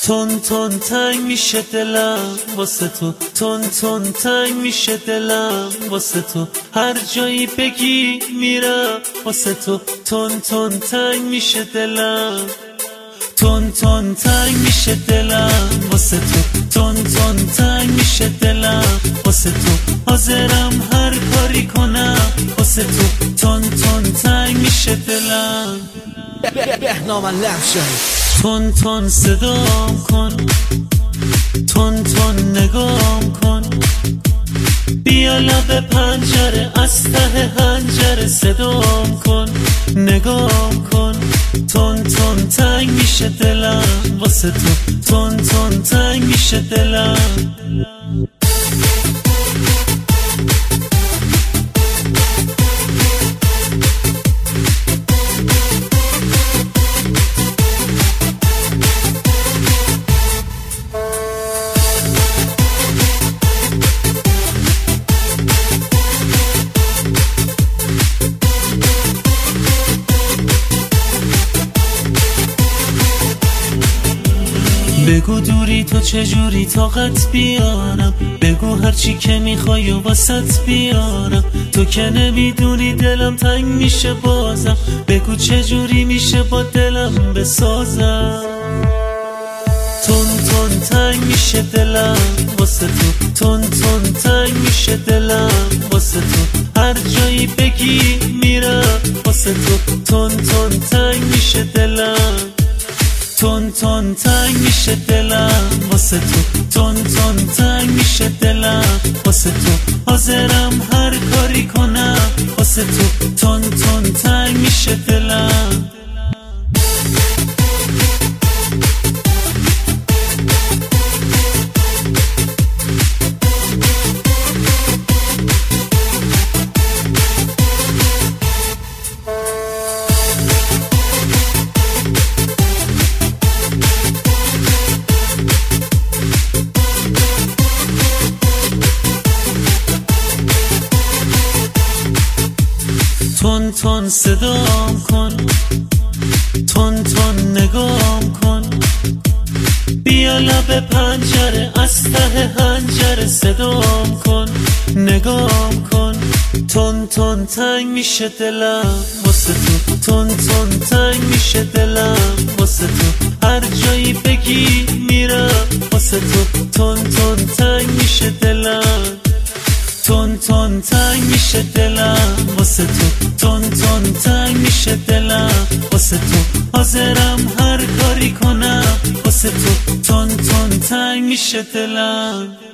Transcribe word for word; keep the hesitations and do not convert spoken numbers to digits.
تون تون تنگ میشه دلم واسه تو، تون تون تنگ میشه دلم واسه تو، هر جایی بگی میرم واسه تو، تون تون تنگ میشه دلم، تون تون تنگ میشه دلم واسه تو، تون تون تنگ میشه دلم واسه تو، حاضرم هر کاری کنم واسه تو، تون تون تنگ میشه دلم. بهنام لحشایی تون تون صدام کن، تون تون نگام کن، بیا لب پنجره از ته هنجره صدام کن، نگام کن، تون تون تنگ میشه دلم واسه تو، تون تون تنگ میشه دلم. بگو دوری تو چجوری طاقت بیارم، بگو هرچی که میخوای و واسط بیارم، تو که نمیدونی دلم تنگ میشه بازم، بگو چجوری میشه با دلم بسازم. تون تون تنگ میشه دلم واسه تو، تون تون تنگ میشه دلم واسه تو، هر جایی بگی میرم واسه تو، تون تون تنگ میشه دلم، تون تون تنگ میشه دلم واسه تو، تون تون تنگ میشه دلم واسه تو، حاضرم هر کاری کنم واسه تو، تون تون تنگ میشه دلم. تون تون صدام کن، تون تون نگام کن، بیا لب پنجره از ته هنجره صدام کن، نگام کن، تون تون تنگ میشه دلم واسه تو، تون تون تنگ میشه دلم واسه تو، هر جایی بگی میرم واسه تو، تون تون تنگ میشه دلم، تون تون تنگ میشه دلم واسه تو، تون تون تنگ میشه دلم واسه تو، حاضرم هر کاری کنم واسه تو، تون تون تنگ میشه دلم.